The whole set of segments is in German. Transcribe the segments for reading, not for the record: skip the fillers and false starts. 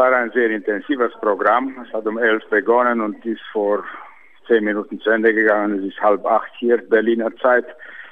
war ein sehr intensives Programm. Es hat um 11 begonnen und ist vor 10 Minuten zu Ende gegangen. Es ist 7:30 hier, Berliner Zeit.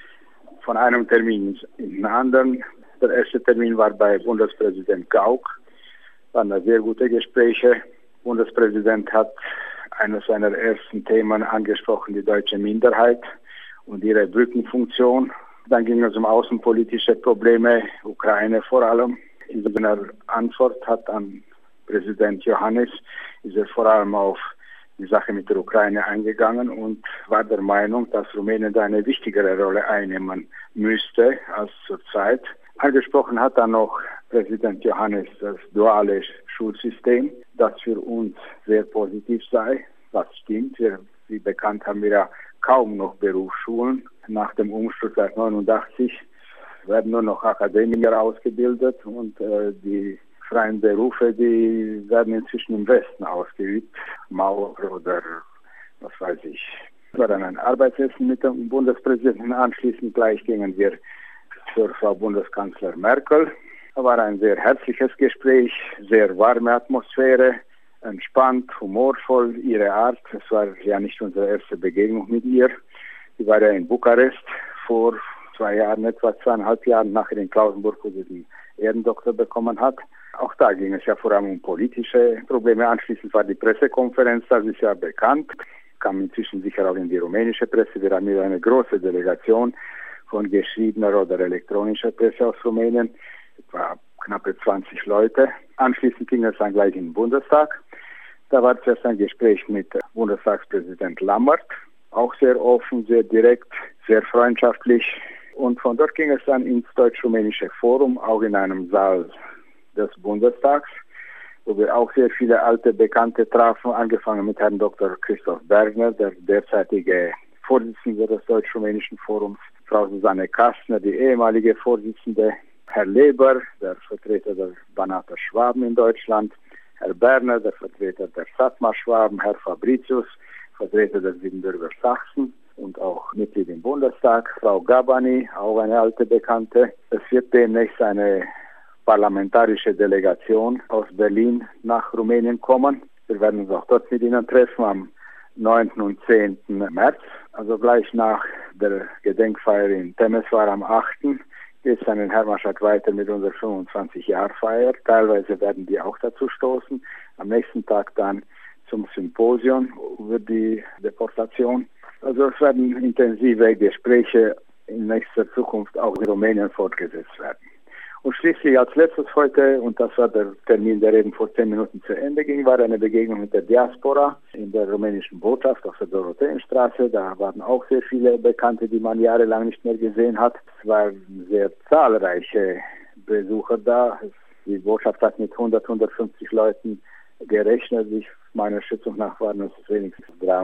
Von einem Termin in den anderen. Der erste Termin war bei Bundespräsident Gauck. Waren da sehr gute Gespräche. Der Bundespräsident hat eines seiner ersten Themen angesprochen, die deutsche Minderheit und ihre Brückenfunktion. Dann ging es um außenpolitische Probleme, Ukraine vor allem. In seiner Antwort hat an Präsident Iohannis ist er vor allem auf die Sache mit der Ukraine eingegangen und war der Meinung, dass Rumänien da eine wichtigere Rolle einnehmen müsste als zurzeit. Angesprochen hat dann noch Präsident Iohannis das duale Schulsystem, das für uns sehr positiv sei. Das stimmt. Wie bekannt haben wir ja kaum noch Berufsschulen. Nach dem Umsturz seit 1989 werden nur noch Akademiker ausgebildet und die freien Berufe, die werden inzwischen im Westen ausgeübt. Maurer oder was weiß ich. Es war dann ein Arbeitsessen mit dem Bundespräsidenten. Anschließend gleich gingen wir zur Frau Bundeskanzler Merkel. Es war ein sehr herzliches Gespräch, sehr warme Atmosphäre, entspannt, humorvoll, ihre Art. Es war ja nicht unsere erste Begegnung mit ihr. Sie war ja in Bukarest vor 2 Jahren, etwa 2,5 Jahren, nachher in Klausenburg, wo sie den Ehrendoktor bekommen hat. Auch da ging es ja vor allem um politische Probleme. Anschließend war die Pressekonferenz, das ist ja bekannt, kam inzwischen sicher auch in die rumänische Presse. Wir haben hier eine große Delegation von geschriebener oder elektronischer Presse aus Rumänien, etwa knappe 20 Leute. Anschließend ging es dann gleich in den Bundestag. Da war zuerst ein Gespräch mit Bundestagspräsident Lammert, auch sehr offen, sehr direkt, sehr freundschaftlich. Und von dort ging es dann ins Deutsch-Rumänische Forum, auch in einem Saal des Bundestags, wo wir auch sehr viele alte Bekannte trafen, angefangen mit Herrn Dr. Christoph Bergner, der derzeitige Vorsitzende des Deutsch-Rumänischen Forums, Frau Susanne Kastner, die ehemalige Vorsitzende, Herr Leber, der Vertreter der Banater Schwaben in Deutschland, Herr Berner, der Vertreter der Satmar-Schwaben, Herr Fabricius, Vertreter der Siebenbürger Sachsen und auch Mitglied im Bundestag, Frau Gabani, auch eine alte Bekannte. Es wird demnächst eine parlamentarische Delegation aus Berlin nach Rumänien kommen. Wir werden uns auch dort mit Ihnen treffen am 9. und 10. März, also gleich nach der Gedenkfeier in Temeswar am 8. geht es dann in Hermannstadt weiter mit unserer 25-Jahr-Feier. Teilweise werden die auch dazu stoßen. Am nächsten Tag dann zum Symposium über die Deportation. Also es werden intensive Gespräche in nächster Zukunft auch in Rumänien fortgesetzt werden. Und schließlich als letztes heute, und das war der Termin, der eben vor 10 Minuten zu Ende ging, war eine Begegnung mit der Diaspora in der rumänischen Botschaft auf der Dorotheenstraße. Da waren auch sehr viele Bekannte, die man jahrelang nicht mehr gesehen hat. Es waren sehr zahlreiche Besucher da. Die Botschaft hat mit 150 Leuten gerechnet. Meiner Schätzung nach waren es wenigstens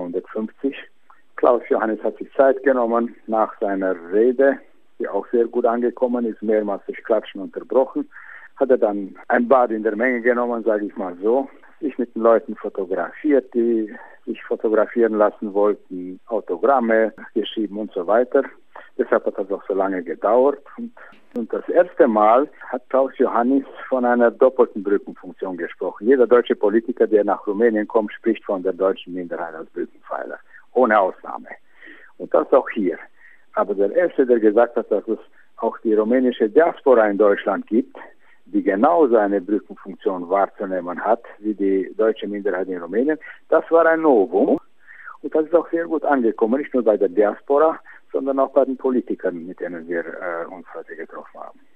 350. Klaus Iohannis hat sich Zeit genommen nach seiner Rede, die auch sehr gut angekommen ist, mehrmals durch Klatschen unterbrochen, hat er dann ein Bad in der Menge genommen, sage ich mal so, sich mit den Leuten fotografiert, die sich fotografieren lassen wollten, Autogramme geschrieben und so weiter. Deshalb hat das auch so lange gedauert. Und das erste Mal hat Klaus Iohannis von einer doppelten Brückenfunktion gesprochen. Jeder deutsche Politiker, der nach Rumänien kommt, spricht von der deutschen Minderheit als Brückenpfeiler, ohne Ausnahme. Und das auch hier. Aber der Erste, der gesagt hat, dass es auch die rumänische Diaspora in Deutschland gibt, die genauso eine Brückenfunktion wahrzunehmen hat wie die deutsche Minderheit in Rumänien, das war ein Novum. Und das ist auch sehr gut angekommen, nicht nur bei der Diaspora, sondern auch bei den Politikern, mit denen wir uns heute getroffen haben.